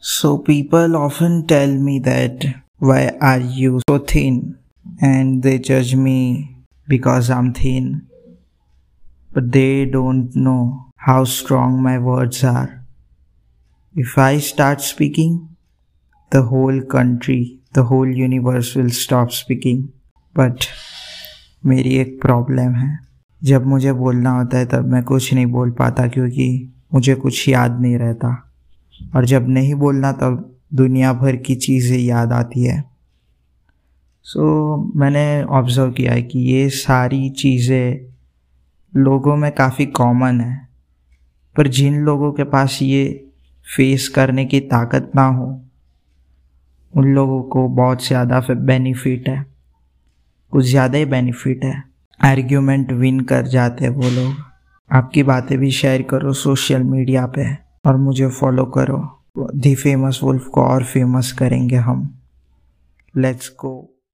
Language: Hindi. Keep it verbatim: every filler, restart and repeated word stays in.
So people often tell me that why are you so thin, and they judge me because I'm thin. But they don't know how strong my words are. If I start speaking, the whole country, the whole universe will stop speaking. But मेरी एक प्रॉब्लम है, जब मुझे बोलना होता है तब मैं कुछ नहीं बोल पाता क्योंकि मुझे कुछ याद नहीं रहता, और जब नहीं बोलना तब दुनिया भर की चीज़ें याद आती है। सो so, मैंने ऑब्ज़र्व किया है कि ये सारी चीज़ें लोगों में काफ़ी कॉमन है, पर जिन लोगों के पास ये फेस करने की ताकत ना हो उन लोगों को बहुत ज़्यादा बेनिफिट है, कुछ ज़्यादा ही बेनिफिट है। आर्ग्यूमेंट विन कर जाते हैं वो लोग। आपकी बातें भी शेयर करो सोशल मीडिया पे और मुझे फॉलो करो। दी फेमस वुल्फ को और फेमस करेंगे हम। लेट्स गो।